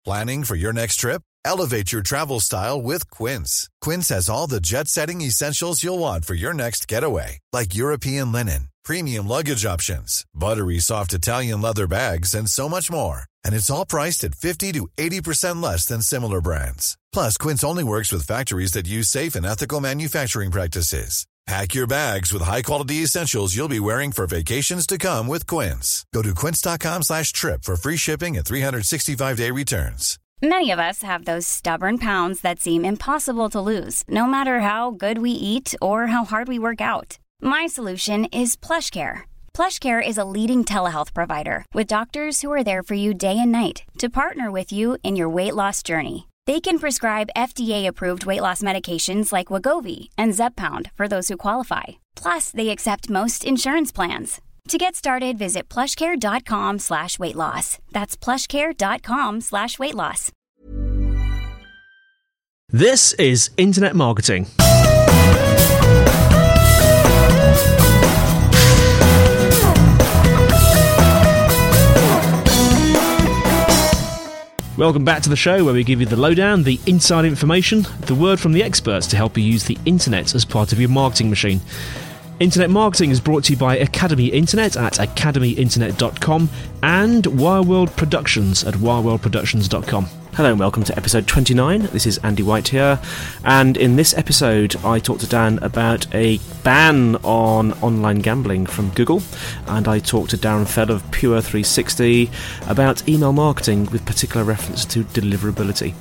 Planning for your next trip? Elevate your travel style with Quince. Quince has all the jet-setting essentials you'll want for your next getaway, like European linen, premium luggage options, buttery soft Italian leather bags, and so much more. And it's all priced at 50 to 80% less than similar brands. Plus, Quince only works with factories that use safe and ethical manufacturing practices. Pack your bags with high-quality essentials you'll be wearing for vacations to come with Quince. Go to quince.com/trip for free shipping and 365-day returns. Many of us have those stubborn pounds that seem impossible to lose, no matter how good we eat or how hard we work out. My solution is PlushCare. PlushCare is a leading telehealth provider with doctors who are there for you day and night to partner with you in your weight loss journey. They can prescribe FDA-approved weight loss medications like Wegovy and Zepbound for those who qualify. Plus, they accept most insurance plans. To get started, visit plushcare.com/weightloss. That's plushcare.com/weightloss. This is Internet Marketing. Welcome back to the show where we give you the lowdown, the inside information, the word from the experts to help you use the internet as part of your marketing machine. Internet Marketing is brought to you by Academy Internet at academyinternet.com and Wireworld Productions at wireworldproductions.com. Hello and welcome to episode 29. This is Andy White here, and in this episode I talked to Dan about a ban on online gambling from Google, and I talked to Darren Fell of Pure360 about email marketing with particular reference to deliverability.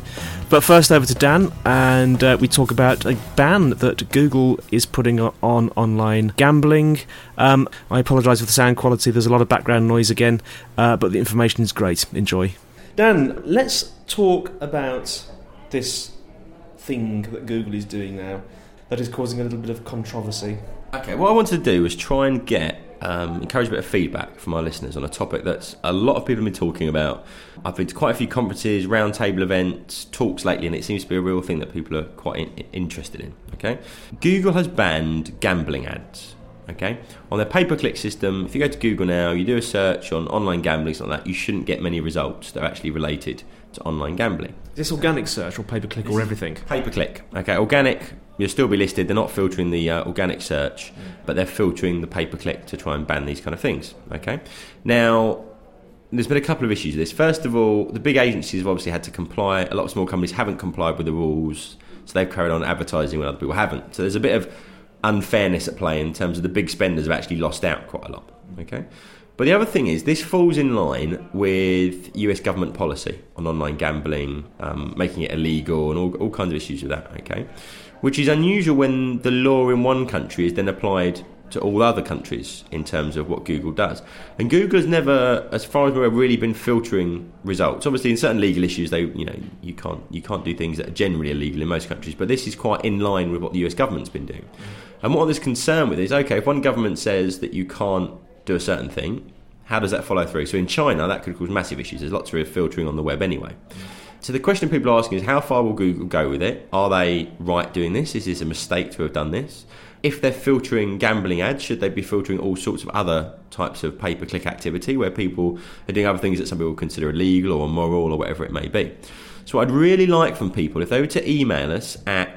But first over to Dan, and we talk about a ban that Google is putting on online gambling. I apologise for the sound quality, there's a lot of background noise again, but the information is great. Enjoy. Dan, let's talk about this thing that Google is doing now that is causing a little bit of controversy. Okay, what I wanted to do was try and encourage a bit of feedback from our listeners on a topic that a lot of people have been talking about. I've been to quite a few conferences, roundtable events, talks lately, and it seems to be a real thing that people are quite interested in. Okay, Google has banned gambling ads. Okay, on their pay-per-click system, if you go to Google now, you do a search on online gambling, something like that, you shouldn't get many results that are actually related to online gambling. Is this organic search or pay-per-click or everything? Pay-per-click. Okay, organic, you'll still be listed. They're not filtering the organic search, but they're filtering the pay-per-click to try and ban these kind of things. Okay, now there's been a couple of issues with this. First of all, the big agencies have obviously had to comply. A lot of small companies haven't complied with the rules, so they've carried on advertising when other people haven't. So there's a bit of unfairness at play in terms of the big spenders have actually lost out quite a lot. Okay, but the other thing is this falls in line with US government policy on online gambling, making it illegal and all kinds of issues with that. Okay, which is unusual when the law in one country is then applied to all other countries in terms of what Google does. And Google has never, as far as we're aware, really been filtering results. Obviously, in certain legal issues, you can't do things that are generally illegal in most countries. But this is quite in line with what the US government's been doing. And what there's concern with is, okay, if one government says that you can't do a certain thing, how does that follow through? So in China, that could cause massive issues. There's lots of filtering on the web anyway. So the question people are asking is, how far will Google go with it? Are they right doing this? Is this a mistake to have done this? If they're filtering gambling ads, should they be filtering all sorts of other types of pay-per-click activity where people are doing other things that some people consider illegal or immoral or whatever it may be? So what I'd really like from people, if they were to email us at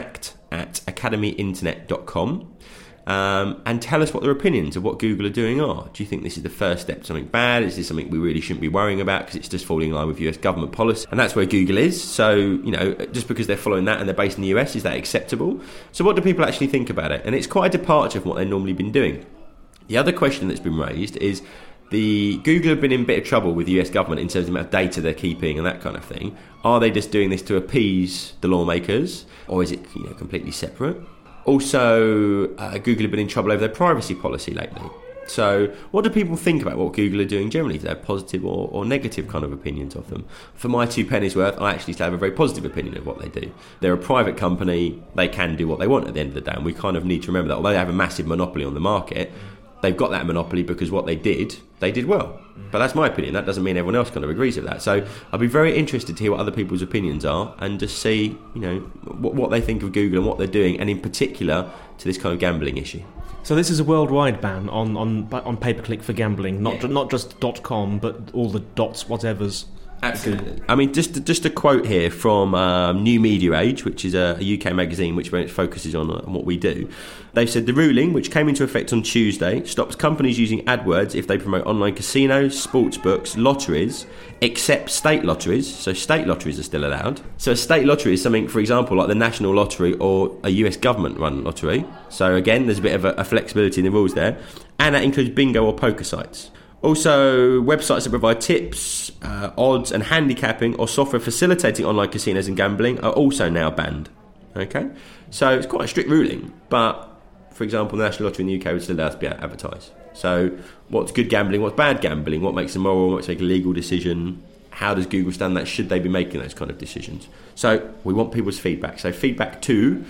contact@academyinternet.com and tell us what their opinions of what Google are doing are. Do you think this is the first step to something bad? Is this something we really shouldn't be worrying about because it's just falling in line with US government policy? And that's where Google is. So, just because they're following that and they're based in the US, is that acceptable? So what do people actually think about it? And it's quite a departure from what they've normally been doing. The other question that's been raised is Google have been in a bit of trouble with the US government in terms of the amount of data they're keeping and that kind of thing. Are they just doing this to appease the lawmakers, or is it completely separate? Also, Google have been in trouble over their privacy policy lately. So what do people think about what Google are doing generally? Do they have positive or negative kind of opinions of them? For my 2 pennies worth, I actually still have a very positive opinion of what they do. They're a private company. They can do what they want at the end of the day, and we kind of need to remember that. Although they have a massive monopoly on the market, they've got that monopoly because what they did well. But that's my opinion. That doesn't mean everyone else kind of agrees with that. So I'd be very interested to hear what other people's opinions are and just see, what they think of Google and what they're doing, and in particular to this kind of gambling issue. So this is a worldwide ban on pay-per-click for gambling, not just .com, but all the dots, whatevers. Absolutely. I mean, just a quote here from New Media Age, which is a UK magazine which very much focuses on what we do. They've said the ruling, which came into effect on Tuesday, stops companies using AdWords if they promote online casinos, sports books, lotteries, except state lotteries. So state lotteries are still allowed. So a state lottery is something, for example, like the National Lottery or a US government-run lottery. So again, there's a bit of a flexibility in the rules there. And that includes bingo or poker sites. Also, websites that provide tips, odds and handicapping or software facilitating online casinos and gambling are also now banned. Okay? So it's quite a strict ruling, but, for example, the National Lottery in the UK would still allow us to be advertised. So what's good gambling, what's bad gambling, what makes a moral, what makes a legal decision, how does Google stand that, should they be making those kind of decisions? So we want people's feedback. So feedback to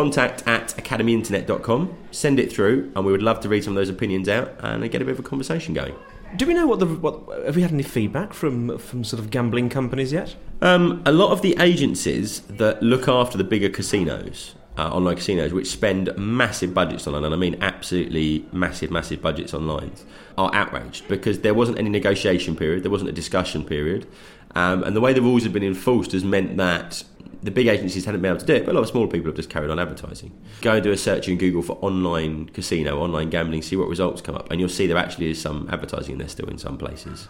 contact@academyinternet.com, send it through, and we would love to read some of those opinions out and get a bit of a conversation going. Do we know what have we had any feedback from sort of gambling companies yet? A lot of the agencies that look after the bigger casinos, online casinos, which spend massive budgets online, and I mean absolutely massive budgets online, are outraged because there wasn't any negotiation period, there wasn't a discussion period, and the way the rules have been enforced has meant that the big agencies hadn't been able to do it, but a lot of smaller people have just carried on advertising. Go and do a search in Google for online casino, online gambling, see what results come up, and you'll see there actually is some advertising in there still in some places.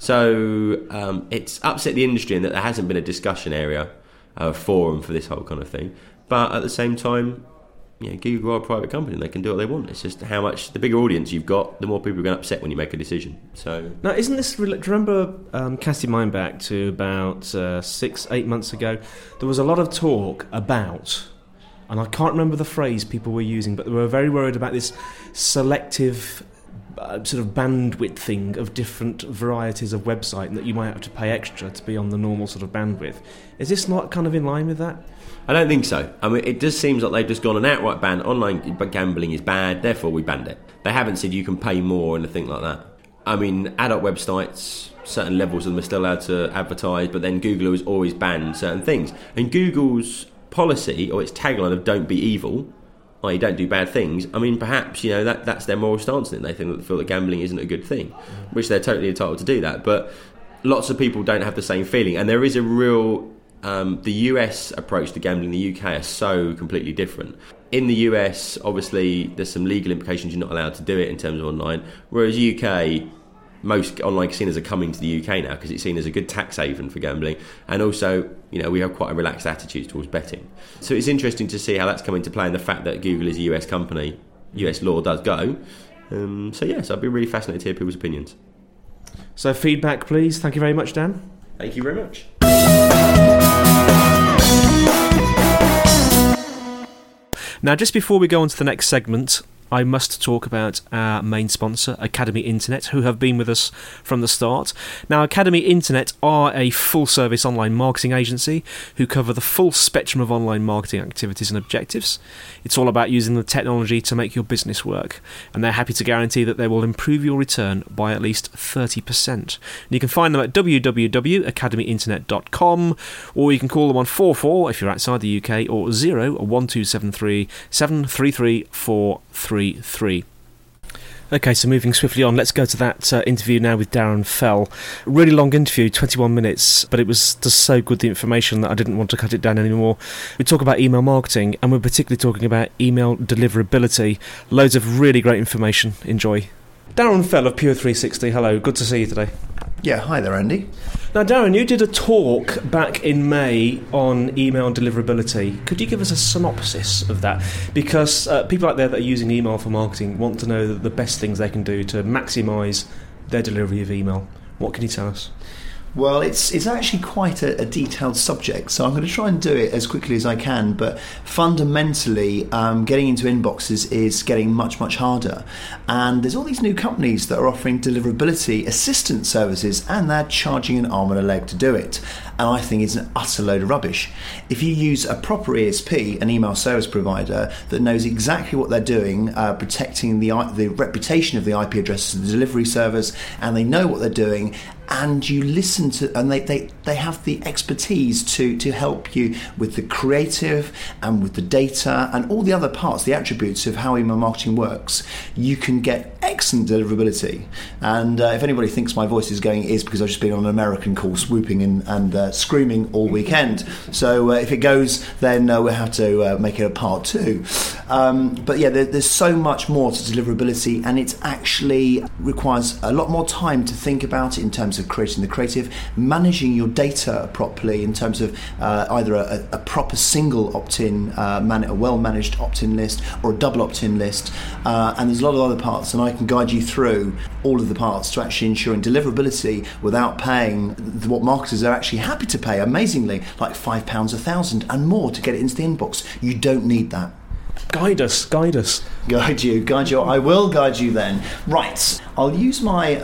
So it's upset the industry in that there hasn't been a discussion area, a forum for this whole kind of thing. But at the same time, Google are a private company and they can do what they want. It's just how much, the bigger audience you've got, the more people are going to upset when you make a decision. So now, isn't this? Do you remember, casting mind back to about 6-8 months ago, there was a lot of talk about, and I can't remember the phrase people were using, but they were very worried about this selective sort of bandwidth thing of different varieties of website, and that you might have to pay extra to be on the normal sort of bandwidth. Is this not kind of in line with that? I don't think so. I mean, it just seems like they've just gone an outright ban. Online gambling is bad, therefore we banned it. They haven't said you can pay more or anything like that. I mean, adult websites, certain levels of them are still allowed to advertise, but then Google has always banned certain things. And Google's policy, or its tagline of "Don't be evil," i.e. don't do bad things, I mean, perhaps, that's their moral stance in it. They feel that gambling isn't a good thing, which they're totally entitled to do that. But lots of people don't have the same feeling, and there is a real... the US approach to gambling in the UK are so completely different. In the US, obviously, there's some legal implications. You're not allowed to do it in terms of online. Whereas UK, most online casinos are coming to the UK now because it's seen as a good tax haven for gambling. And also, we have quite a relaxed attitude towards betting. So it's interesting to see how that's come into play, and the fact that Google is a US company, US law does go. So I'd be really fascinated to hear people's opinions. So feedback, please. Thank you very much, Dan. Thank you very much. Now, just before we go on to the next segment, I must talk about our main sponsor, Academy Internet, who have been with us from the start. Now, Academy Internet are a full-service online marketing agency who cover the full spectrum of online marketing activities and objectives. It's all about using the technology to make your business work, and they're happy to guarantee that they will improve your return by at least 30%. And you can find them at www.academyinternet.com, or you can call them on 44 if you're outside the UK, or 01273 733 433. Okay, so moving swiftly on, let's go to that interview now with Darren Fell. Really long interview, 21 minutes, but it was just so good, the information, that I didn't want to cut it down anymore. We talk about email marketing, and we're particularly talking about email deliverability. Loads of really great information. Enjoy. Darren Fell of Pure 360, hello, good to see you today. Yeah, hi there, Andy. Now, Darren, you did a talk back in May on email deliverability. Could you give us a synopsis of that? Because people out there that are using email for marketing want to know the best things they can do to maximise their delivery of email. What can you tell us? Well, it's actually quite a detailed subject, so I'm going to try and do it as quickly as I can, but fundamentally getting into inboxes is getting much, much harder. And there's all these new companies that are offering deliverability assistance services, and they're charging an arm and a leg to do it. And I think it's an utter load of rubbish. If you use a proper ESP, an email service provider, that knows exactly what they're doing, protecting the reputation of the IP addresses of the delivery servers, and they know what they're doing, and you listen to, and they have the expertise to help you with the creative and with the data and all the other parts, the attributes of how email marketing works, you can get excellent deliverability. And if anybody thinks my voice is going, it is because I've just been on an American call swooping and screaming all weekend. So if it goes, then we'll have to make it a part 2. But yeah, there's so much more to deliverability, and it actually requires a lot more time to think about it in terms of creating the creative, managing your data properly in terms of either a proper single opt-in, a well-managed opt-in list, or a double opt-in list. And there's a lot of other parts, and I can guide you through all of the parts to actually ensuring deliverability without paying what marketers are actually happy to pay, amazingly, like £5 1,000 and more to get it into the inbox. You don't need that. Guide us. Guide you. I will guide you then. Right, I'll use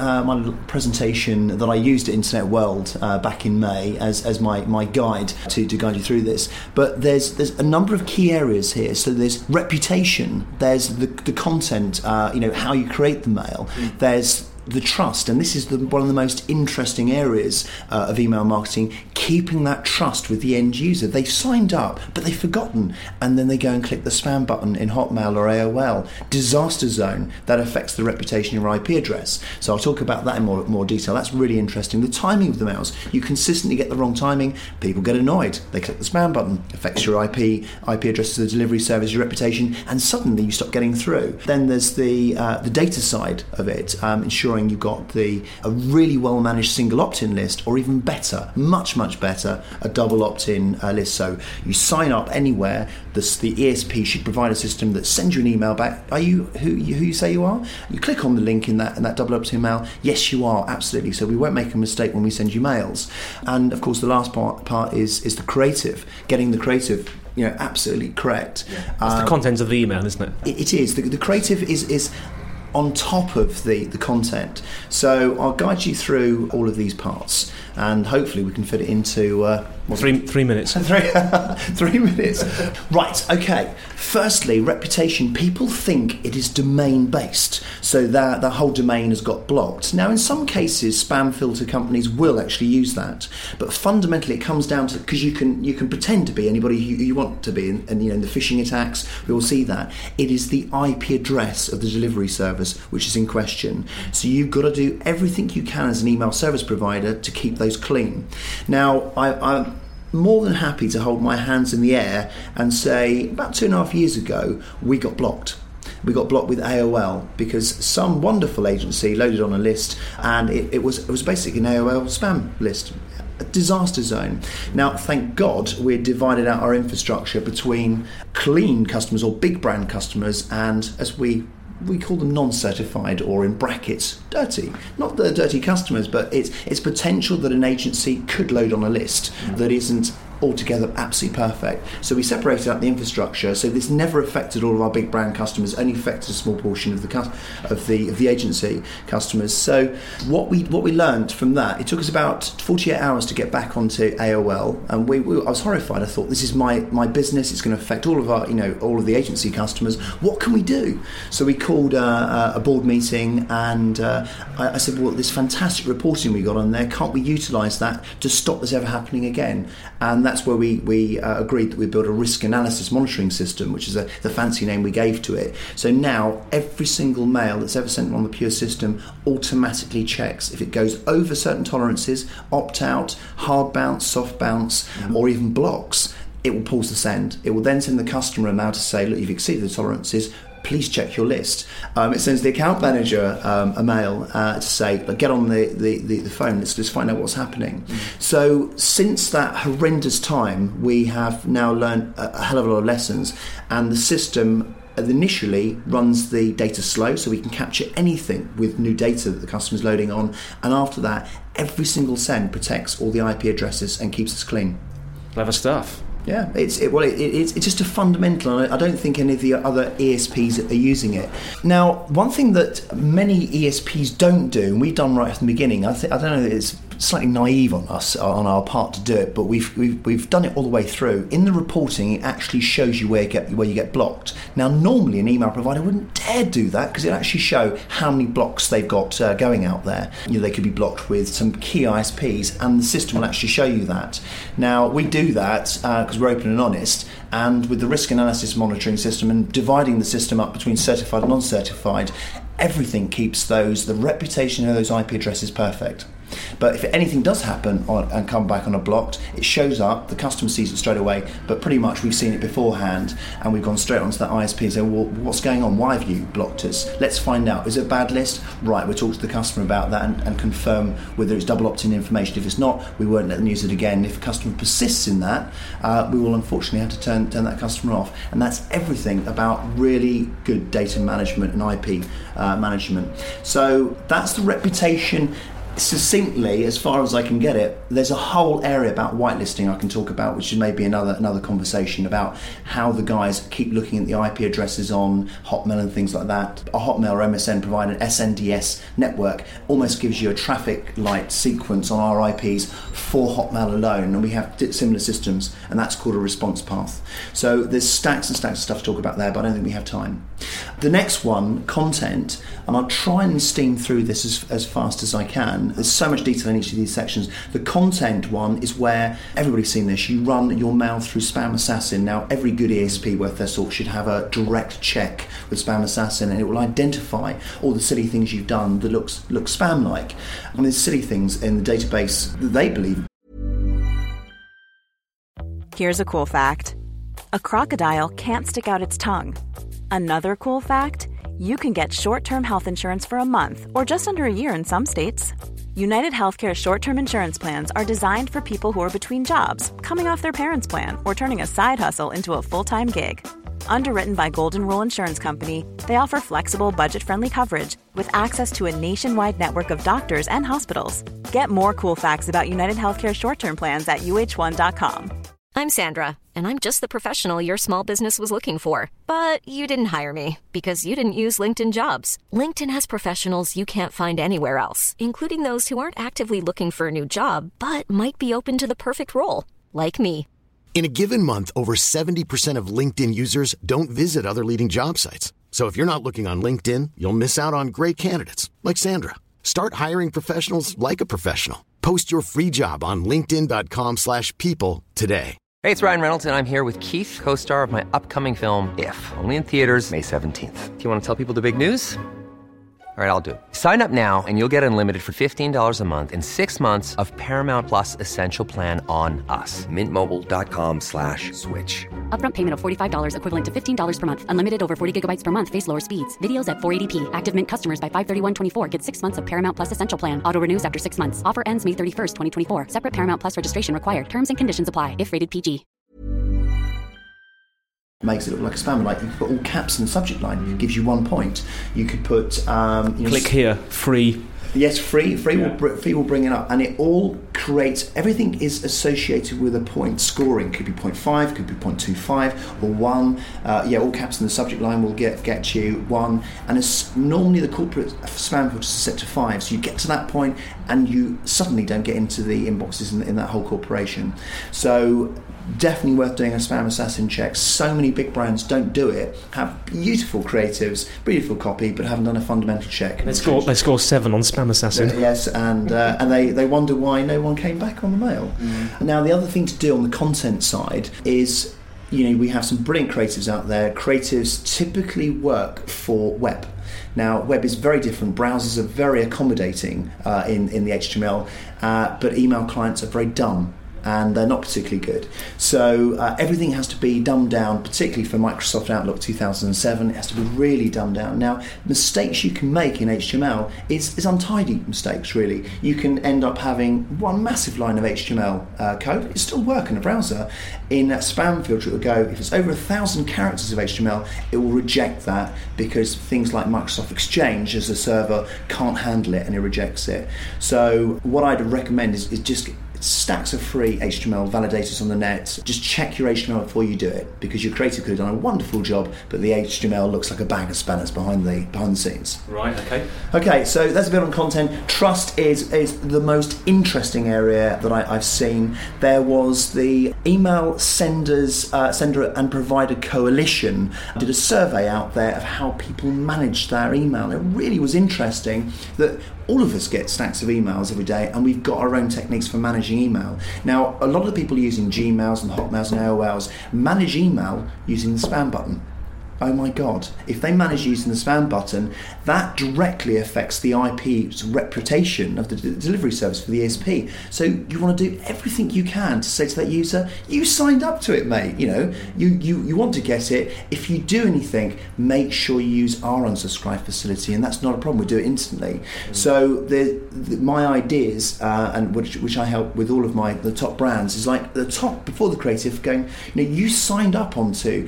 my presentation that I used at Internet World back in May as my guide to guide you through this. But there's a number of key areas here. So there's reputation, there's the content, how you create the mail, there's the trust, and this is one of the most interesting areas of email marketing, keeping that trust with the end user. They've signed up, but they've forgotten, and then they go and click the spam button in Hotmail or AOL. Disaster zone, that affects the reputation of your IP address. So I'll talk about that in more detail. That's really interesting. The timing of the mails, you consistently get the wrong timing, people get annoyed, they click the spam button, affects your IP address of the delivery service, your reputation, and suddenly you stop getting through. Then there's the data side of it, ensuring you've got a really well managed single opt-in list, or even better, much better, a double opt-in list. So you sign up anywhere, the ESP should provide a system that sends you an email back. Are you who you say you are? You click on the link in that double opt-in mail. Yes, you are, absolutely. So we won't make a mistake when we send you mails. And of course the last part is the creative, getting the creative absolutely correct. That's the content of the email, isn't it? It is. The creative is on top of the content. So I'll guide you through all of these parts, and hopefully we can fit it into 3 minutes. 3 minutes. Right, okay. Firstly, reputation. People think it is domain based, so that the whole domain has got blocked. Now in some cases spam filter companies will actually use that, but fundamentally it comes down to, because you can pretend to be anybody you want to be, and in the phishing attacks we all see that. It is the IP address of the delivery service which is in question. So you've got to do everything you can as an email service provider to keep those clean. Now I'm more than happy to hold my hands in the air and say about 2.5 years ago we got blocked. We got blocked with AOL because some wonderful agency loaded on a list, and it was basically an AOL spam list. A disaster zone. Now, thank God we divided out our infrastructure between clean customers or big brand customers and, as we call them, non-certified, or in brackets, dirty. Not the dirty customers, but it's potential that an agency could load on a list that isn't altogether absolutely perfect. So we separated out the infrastructure, so this never affected all of our big brand customers, only affected a small portion of the agency customers. So what we learned from that, it took us about 48 hours to get back onto AOL, and I was horrified. I thought, this is my business, it's going to affect all of our all of the agency customers. What can we do? So we called a board meeting, and I said, well, this fantastic reporting we got on there, can't we utilise that to stop this ever happening again? And that's where we agreed that we build a risk analysis monitoring system, which is the fancy name we gave to it. So now every single mail that's ever sent on the Pure system automatically checks if it goes over certain tolerances, opt out, hard bounce, soft bounce, or even blocks. It will pause the send. It will then send the customer a mail to say, look, you've exceeded the tolerances, please check your list. It sends the account manager a mail to say, get on the phone, let's find out what's happening. So since that horrendous time, we have now learned a hell of a lot of lessons, and the system initially runs the data slow, so we can capture anything with new data that the customer's loading on, and after that, every single send protects all the IP addresses and keeps us clean. Clever stuff. Yeah, it's just a fundamental, and I don't think any of the other ESPs are using it. Now, one thing that many ESPs don't do, and we've done right from the beginning, I don't know, it's slightly naive on us, on our part to do it, but we've done it all the way through. In the reporting, it actually shows you where you get blocked. Now, normally an email provider wouldn't dare do that because it actually show how many blocks they've got going out there. They could be blocked with some key ISPs, and the system will actually show you that. Now, we do that because we're open and honest, and with the risk analysis monitoring system and dividing the system up between certified and non-certified, everything keeps the reputation of those IP addresses perfect. But if anything does happen and come back on a blocked, it shows up, the customer sees it straight away, but pretty much we've seen it beforehand and we've gone straight onto that ISP and say, well, what's going on? Why have you blocked us? Let's find out. Is it a bad list? Right, we'll talk to the customer about that and confirm whether it's double opt-in information. If it's not, we won't let them use it again. If a customer persists in that, we will unfortunately have to turn that customer off. And that's everything about really good data management and IP management. So that's the reputation. Succinctly, as far as I can get it, there's a whole area about whitelisting I can talk about, which is maybe another conversation about how the guys keep looking at the IP addresses on Hotmail and things like that. A Hotmail or MSN provider, SNDS network, almost gives you a traffic light sequence on our IPs for Hotmail alone, and we have similar systems, and that's called a response path. So there's stacks and stacks of stuff to talk about there, but I don't think we have time. The next one, content, and I'll try and steam through this as fast as I can. There's so much detail in each of these sections. The content one is where, everybody's seen this, you run your mail through Spam Assassin. Now, every good ESP worth their salt should have a direct check with Spam Assassin, and it will identify all the silly things you've done that look spam-like. And there's silly things in the database that they believe. Here's a cool fact. A crocodile can't stick out its tongue. Another cool fact, you can get short-term health insurance for a month or just under a year in some states. United Healthcare short-term insurance plans are designed for people who are between jobs, coming off their parents' plan, or turning a side hustle into a full-time gig. Underwritten by Golden Rule Insurance Company, they offer flexible, budget-friendly coverage with access to a nationwide network of doctors and hospitals. Get more cool facts about United Healthcare short-term plans at uh1.com. I'm Sandra, and I'm just the professional your small business was looking for. But you didn't hire me because you didn't use LinkedIn Jobs. LinkedIn has professionals you can't find anywhere else, including those who aren't actively looking for a new job, but might be open to the perfect role, like me. In a given month, over 70% of LinkedIn users don't visit other leading job sites. So if you're not looking on LinkedIn, you'll miss out on great candidates, like Sandra. Start hiring professionals like a professional. Post your free job on linkedin.com/people today. Hey, it's Ryan Reynolds, and I'm here with Keith, co-star of my upcoming film, If, only in theaters May 17th. Do you want to tell people the big news? All right, I'll do it. Sign up now and you'll get unlimited for $15 a month and 6 months of Paramount Plus Essential Plan on us. MintMobile.com/switch. Upfront payment of $45 equivalent to $15 per month. Unlimited over 40 gigabytes per month. Face lower speeds. Videos at 480p. Active Mint customers by 531.24 get 6 months of Paramount Plus Essential Plan. Auto renews after 6 months. Offer ends May 31st, 2024. Separate Paramount Plus registration required. Terms and conditions apply if rated PG. Makes it look like a spam. Like you could put all caps in the subject line. It gives you 1 point. You could put click here, free. Yes, free will bring it up, and it all creates. Everything is associated with a point scoring. Could be 0.5, could be 0.25 or 1. All caps in the subject line will get you 1. And it's normally the corporate spam filter is set to 5, so you get to that point and you suddenly don't get into the inboxes in that whole corporation. So definitely worth doing a Spam Assassin check. So many big brands don't do it. Have beautiful creatives, beautiful copy, but haven't done a fundamental check. They score 7 on Spam Assassin. Yes, and they wonder why no one came back on the mail. Now, the other thing to do on the content side is, we have some brilliant creatives out there. Creatives typically work for web. Now, web is very different. Browsers are very accommodating in the HTML, but email clients are very dumb, and they're not particularly good. So everything has to be dumbed down, particularly for Microsoft Outlook 2007. It has to be really dumbed down. Now, mistakes you can make in HTML is untidy mistakes, really. You can end up having one massive line of HTML code. It still work in a browser. In a spam filter, it will go, if it's over 1,000 characters of HTML, it will reject that because things like Microsoft Exchange as a server can't handle it, and it rejects it. So what I'd recommend is just stacks of free HTML validators on the net. Just check your HTML before you do it, because your creative could have done a wonderful job, but the HTML looks like a bag of spanners behind the scenes. Right, okay. Okay, so that's a bit on content. Trust is the most interesting area that I've seen. There was the Email Sender and Provider Coalition did a survey out there of how people manage their email. It really was interesting that all of us get stacks of emails every day, and we've got our own techniques for managing email. Now, a lot of the people using Gmails and Hotmails and AOLs manage email using the spam button. Oh my God, if they manage using the spam button, that directly affects the IP's reputation of the delivery service for the ESP. So you want to do everything you can to say to that user, you signed up to it, mate. You know, you want to get it. If you do anything, make sure you use our unsubscribe facility, and that's not a problem. We do it instantly. So my ideas, and which I help with all of the top brands, is like the top before the creative going, you signed up onto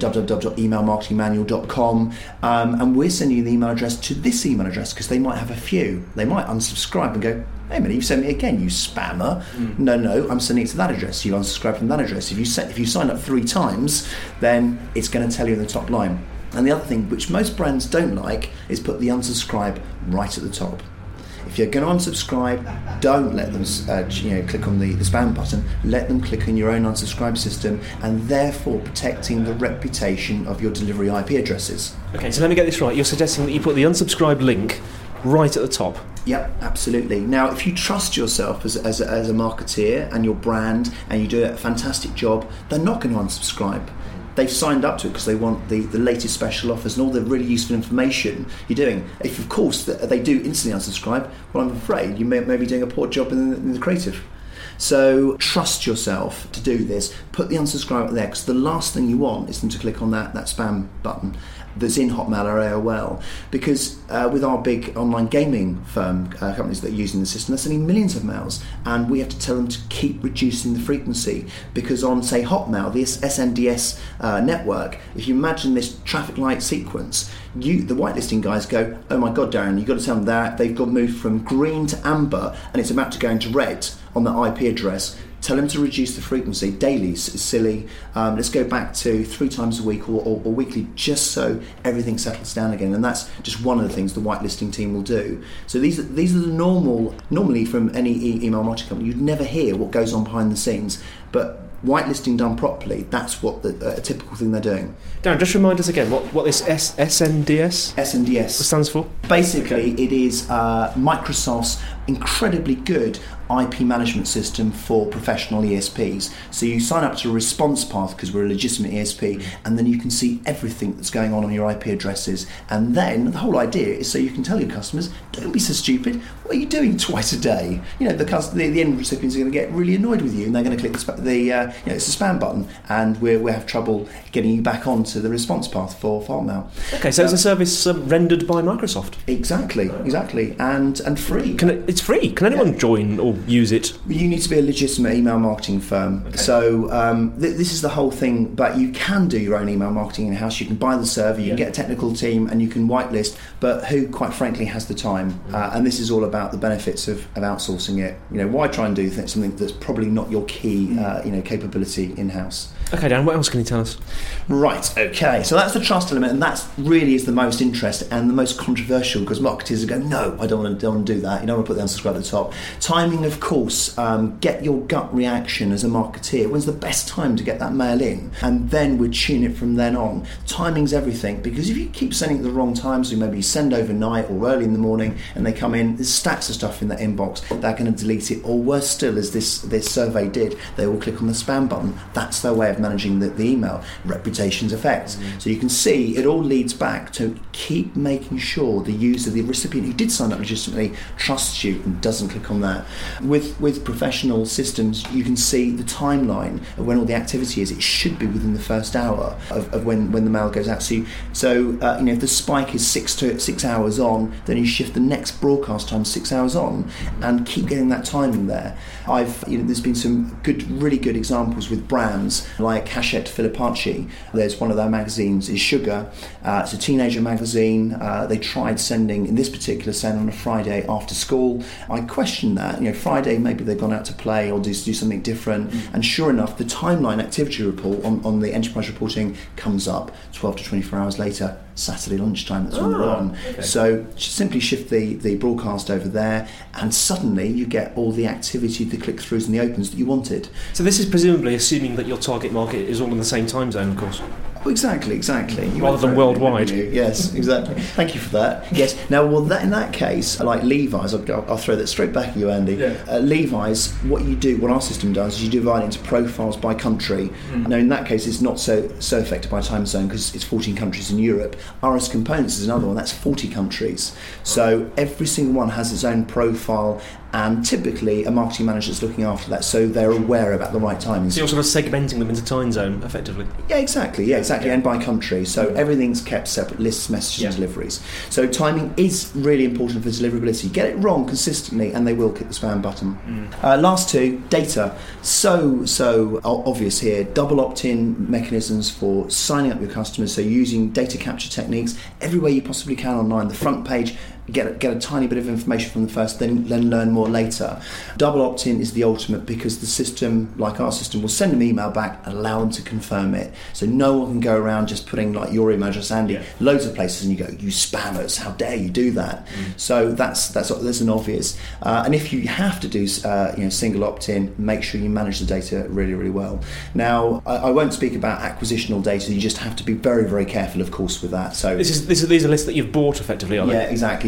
www.emailmarketingmanual.com, and we're sending you the email address to this email address, because they might have a few. They might unsubscribe and go, hey man, you've sent me again, you spammer. No, I'm sending it to that address. You unsubscribe from that address. If you sign up 3 times, then it's going to tell you in the top line. And the other thing, which most brands don't like, is put the unsubscribe right at the top. If you're going to unsubscribe, don't let them click on the spam button. Let them click on your own unsubscribe system, and therefore protecting the reputation of your delivery IP addresses. Okay, so let me get this right. You're suggesting that you put the unsubscribe link right at the top? Yep, absolutely. Now, if you trust yourself as a marketeer and your brand, and you do a fantastic job, they're not going to unsubscribe. They've signed up to it because they want the latest special offers and all the really useful information you're doing. If, of course, they do instantly unsubscribe, well, I'm afraid you may be doing a poor job in the creative. So trust yourself to do this. Put the unsubscribe there, because the last thing you want is them to click on that spam button that's in Hotmail or AOL, because with our big online gaming firm companies that are using the system, they're sending millions of mails, and we have to tell them to keep reducing the frequency, because on, say, Hotmail, the SNDS network, if you imagine this traffic light sequence, the whitelisting guys go, oh my God, Darren, you've got to tell them that they've got moved from green to amber and it's about to go into red on the IP address. Tell them to reduce the frequency. Daily is silly. Let's go back to 3 times a week or weekly, just so everything settles down again. And that's just one of the things the whitelisting team will do. So these are the normally from any email marketing company, you'd never hear what goes on behind the scenes. But whitelisting done properly, that's what a typical thing they're doing. Darren, just remind us again what this SNDS stands for. Basically, it is Microsoft's incredibly good IP management system for professional ESPs. So you sign up to a response path because we're a legitimate ESP, and then you can see everything that's going on your IP addresses. And then the whole idea is so you can tell your customers, don't be so stupid. What are you doing twice a day? The end recipients are going to get really annoyed with you, and they're going to click it's a spam button, and we have trouble getting you back onto the response path for Hotmail. Okay, so it's a service rendered by Microsoft. Exactly, and free. It's free. Can anyone join or use it? You need to be a legitimate email marketing firm. Okay. So this is the whole thing, but you can do your own email marketing in-house. You can buy the server, you can get a technical team, and you can whitelist, but who, quite frankly, has the time? And this is all about the benefits of outsourcing it. Why try and do something that's probably not your key capability in-house? Okay, Dan, what else can you tell us? Right, okay, so that's the trust element, and that really is the most interesting and the most controversial, because marketers are going, no, I don't want to do that. You don't want to put the unsubscribe at the top. Timing, of course, get your gut reaction as a marketeer. When's the best time to get that mail in? And then we tune it from then on. Timing's everything, because if you keep sending it at the wrong times, so maybe you send overnight or early in the morning, and they come in, there's stacks of stuff in that inbox, they're going to delete it, or worse still, as this survey did, they will click on the spam button. That's their way of managing the email. Reputation's effects. So you can see it all leads back to keep making sure the user, the recipient who did sign up legitimately, trusts you and doesn't click on that. With professional systems, you can see the timeline of when all the activity is. It should be within the first hour of when the mail goes out. So if the spike is 6 hours on, then you shift the next broadcast time 6 hours on, and keep getting that timing there. There's been some really good examples with brands like Hachette Filipacci. There's one of their magazines is Sugar. It's a teenager magazine. They tried sending, in this particular, send on a Friday after school. I questioned that. Friday maybe they've gone out to play or do something different, and sure enough, the timeline activity report on the enterprise reporting comes up 12 to 24 hours later, Saturday lunchtime. That's when we're on. Okay. So simply shift the broadcast over there, and suddenly you get all the activity, the click-throughs and the opens that you wanted. So this is presumably assuming that your target market is all in the same time zone, of course. Oh, exactly. Rather than worldwide. Yes, exactly. Thank you for that. Yes. Now, in that case, like Levi's, I'll throw that straight back at you, Andy. Yeah. Levi's, what our system does is you divide it into profiles by country. Now, in that case, it's not so affected by time zone because it's 14 countries in Europe. RS Components is another one, that's 40 countries. So every single one has its own profile, and typically a marketing manager is looking after that, so they're aware about the right timings. So you're sort of segmenting them into time zone, effectively? Yeah, exactly, and by country. So everything's kept separate, lists, messages and deliveries. So timing is really important for deliverability. Get it wrong consistently and they will click the spam button. Last two, data. So obvious here. Double opt-in mechanisms for signing up your customers, so using data capture techniques everywhere you possibly can online. The front page, get a tiny bit of information from the first, then learn more later. Double opt-in is the ultimate, because the system, like our system, will send an email back and allow them to confirm it. So no one can go around just putting like your email address, Andy, loads of places, and you go, you spammers, how dare you do that? So that's an obvious. And if you have to do single opt-in, make sure you manage the data really, really well. Now, I won't speak about acquisitional data. You just have to be very, very careful, of course, with that. So these are lists that you've bought, effectively, are they? Yeah, exactly.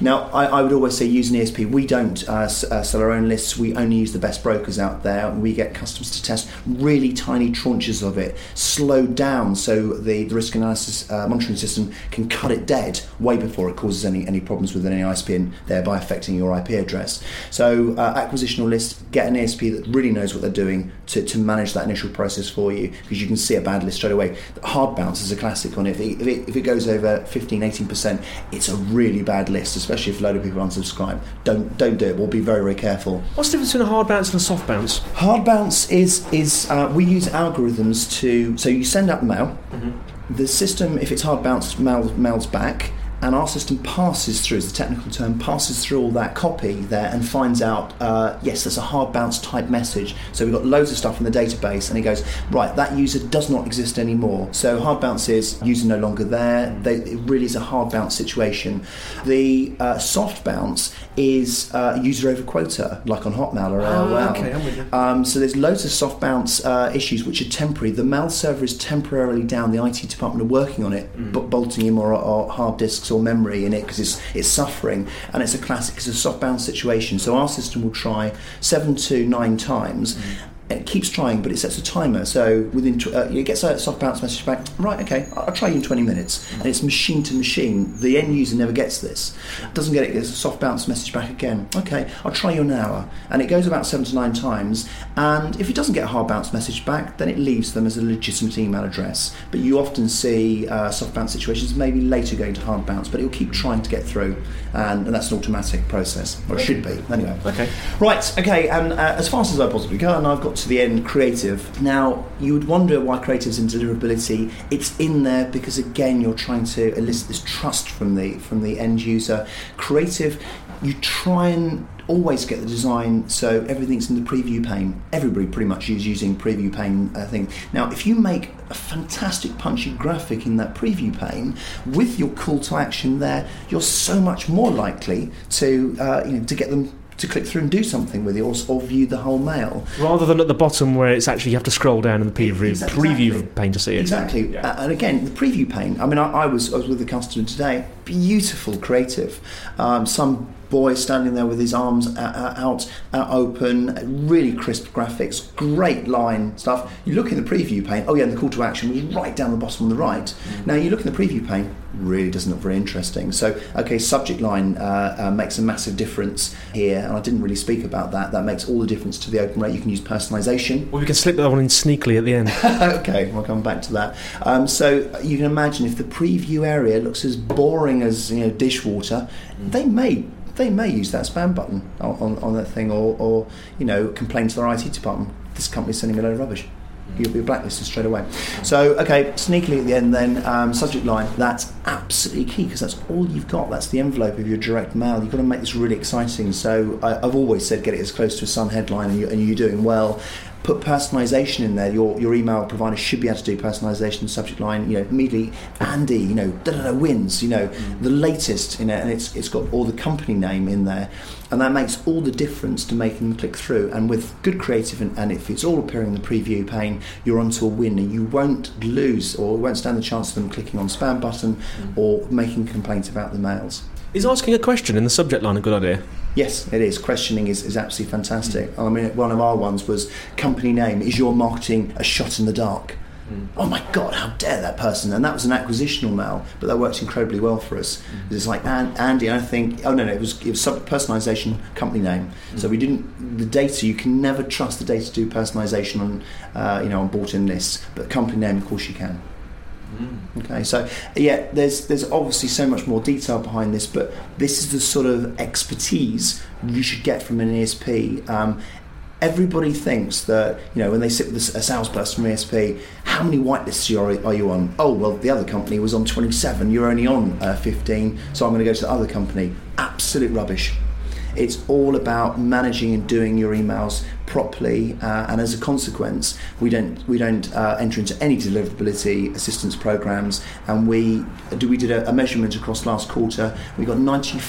I would always say use an ESP. We don't sell our own lists. We only use the best brokers out there. We get customers to test really tiny tranches of it, slowed down, so the risk analysis monitoring system can cut it dead way before it causes any problems with any ISP and thereby affecting your IP address. So acquisitional lists, get an ESP that really knows what they're doing to manage that initial process for you, because you can see a bad list straight away. Hard bounce is a classic on it. If it goes over 15-18%, it's a really bad list, especially if a load of people unsubscribe. Don't do it. We'll be very, very careful. What's the difference between a hard bounce and a soft bounce? Hard bounce is we use algorithms so you send out the mail. The system, if it's hard bounce, mails back, and our system passes through, as the technical term, passes through all that copy there and finds out, yes, that's a hard bounce type message. So we've got loads of stuff in the database, and it goes, right, that user does not exist anymore. So hard bounce is user no longer there. It really is a hard bounce situation. The soft bounce is user over quota, like on Hotmail or AOL. Okay, I'm with you. So there's loads of soft bounce issues which are temporary. The mail server is temporarily down. The IT department are working on it, bolting in more hard disks or memory in it because it's suffering, and it's a soft bounce situation. So our system will try 7 to 9 times. It keeps trying, but it sets a timer. So within it gets a soft bounce message back. Right, okay, I'll try you in 20 minutes. And it's machine to machine. The end user never gets this. Doesn't get it. Gets a soft bounce message back again. Okay, I'll try you in an hour. And it goes about 7 to 9 times. And if it doesn't get a hard bounce message back, then it leaves them as a legitimate email address. But you often see soft bounce situations maybe later going to hard bounce, but it will keep trying to get through. And that's an automatic process, or it should be. Anyway. Okay. Right. Okay. And as fast as I possibly can, I've got to the end, creative. Now, you would wonder why creative's in deliverability. It's in there because, again, you're trying to elicit this trust from the end user. Creative, you try and always get the design so everything's in the preview pane. Everybody pretty much is using preview pane thing. Now, if you make a fantastic punchy graphic in that preview pane with your call to action there, you're so much more likely to get them to click through and do something with it, or view the whole mail. Rather than at the bottom where it's actually you have to scroll down in the preview pane to see it. Exactly. Yeah. And again, the preview pane, I mean, I was with a customer today, beautiful creative. Some boy standing there with his arms out open, really crisp graphics, great line stuff. You look in the preview pane, and the call to action was right down the bottom on the right. Now you look in the preview pane, really doesn't look very interesting. So, subject line makes a massive difference here, and I didn't really speak about that. That makes all the difference to the open rate. You can use personalisation. Well, we can slip that one in sneakily at the end. Okay, we'll come back to that. So you can imagine if the preview area looks as boring as dishwater, they may use that spam button on that thing, or complain to their IT department. This company's sending a load of rubbish. You'll be blacklisted straight away. So, okay, sneakily at the end then, subject line, that's absolutely key because that's all you've got. That's the envelope of your direct mail. You've got to make this really exciting. So I've always said get it as close to a Sun headline and you're doing well. Put personalisation in there. Your email provider should be able to do personalisation. Subject line, immediately Andy, wins. The latest, and it's got all the company name in there, and that makes all the difference to making them click through. And with good creative, and if it's all appearing in the preview pane, you're onto a win, and you won't lose or won't stand the chance of them clicking on spam button or making complaints about the mails. Is asking a question in the subject line a good idea? Yes, it is. Questioning is absolutely fantastic. I mean, one of our ones was company name, is your marketing a shot in the dark? Oh my God, how dare that person? And that was an acquisitional mail, but that worked incredibly well for us. It's like, Andy, I think, it was personalisation, company name. So we didn't, the data, you can never trust the data to do personalisation on bought-in lists, but company name, of course you can. Okay, so there's obviously so much more detail behind this, but this is the sort of expertise you should get from an ESP. Everybody thinks that when they sit with a salesperson from ESP, how many whitelists are you on? Oh well, the other company was on 27. You're only on 15, so I'm going to go to the other company. Absolute rubbish. It's all about managing and doing your emails properly, and as a consequence, we don't enter into any deliverability assistance programs. And we did a measurement across last quarter. We got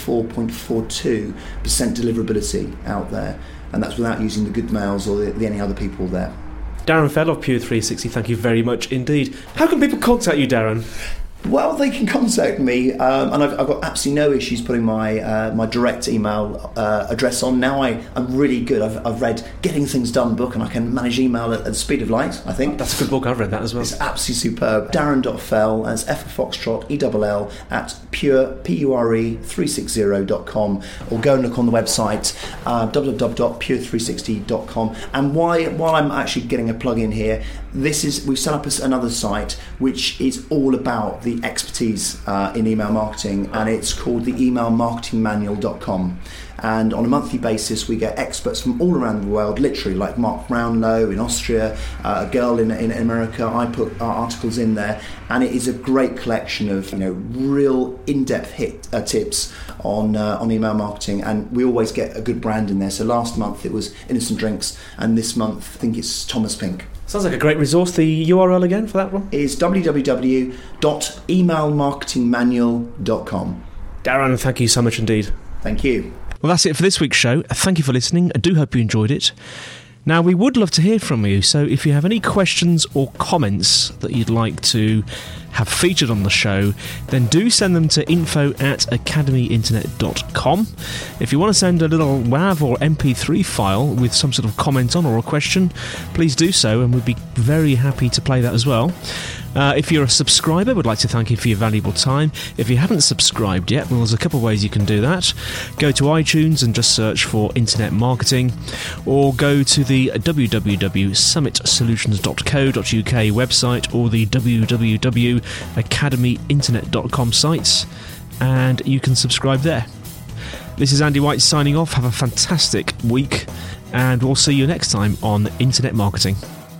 94.42% deliverability out there, and that's without using the good mails or the any other people there. Darren Fell of Pure 360, thank you very much indeed. How can people contact you, Darren? Well, they can contact me, and I've got absolutely no issues putting my direct email address on. Now I'm really good. I've read Getting Things Done book, and I can manage email at the speed of light, I think. That's a good book, I've read that as well. It's absolutely superb. Darren.Fell, that's F for Foxtrot, ELL, at pure360.com, or go and look on the website, www.pure360.com. And while I'm actually getting a plug in here, we've set up another site which is all about the expertise in email marketing, and it's called the emailmarketingmanual.com. And on a monthly basis, we get experts from all around the world, literally, like Mark Brownlow in Austria, a girl in America. I put articles in there, and it is a great collection of real in-depth tips on email marketing. And we always get a good brand in there. So last month it was Innocent Drinks, and this month I think it's Thomas Pink. Sounds like a great resource. The URL again for that one is www.emailmarketingmanual.com. Darren, thank you so much indeed. Thank you. Well, that's it for this week's show. Thank you for listening. I do hope you enjoyed it. Now, we would love to hear from you, so if you have any questions or comments that you'd like to have featured on the show, then do send them to info@academyinternet.com. If you want to send a little WAV or MP3 file with some sort of comment on or a question, please do so, and we'd be very happy to play that as well. If you're a subscriber, we'd like to thank you for your valuable time. If you haven't subscribed yet, well, there's a couple of ways you can do that. Go to iTunes and just search for Internet Marketing, or go to the www.summitsolutions.co.uk website or the www.academyinternet.com sites, and you can subscribe there. This is Andy White signing off. Have a fantastic week, and we'll see you next time on Internet Marketing.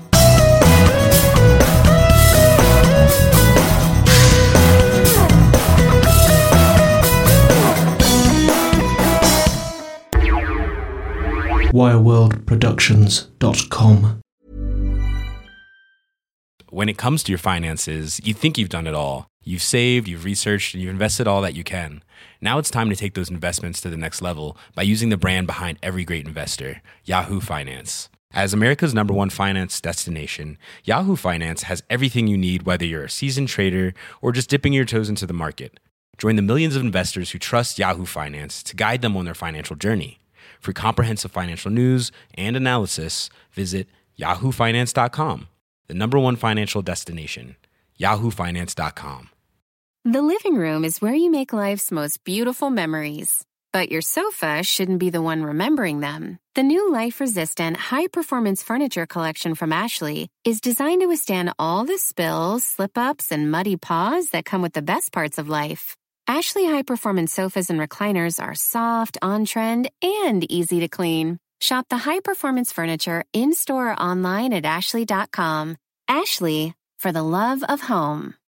WireWorldProductions.com. When it comes to your finances, you think you've done it all. You've saved, you've researched, and you've invested all that you can. Now it's time to take those investments to the next level by using the brand behind every great investor, Yahoo Finance. As America's #1 finance destination, Yahoo Finance has everything you need, whether you're a seasoned trader or just dipping your toes into the market. Join the millions of investors who trust Yahoo Finance to guide them on their financial journey. For comprehensive financial news and analysis, visit yahoofinance.com, the #1 financial destination, yahoofinance.com. The living room is where you make life's most beautiful memories. But your sofa shouldn't be the one remembering them. The new life-resistant, high-performance furniture collection from Ashley is designed to withstand all the spills, slip-ups, and muddy paws that come with the best parts of life. Ashley high-performance sofas and recliners are soft, on-trend, and easy to clean. Shop the high-performance furniture in-store or online at Ashley.com. Ashley, for the love of home.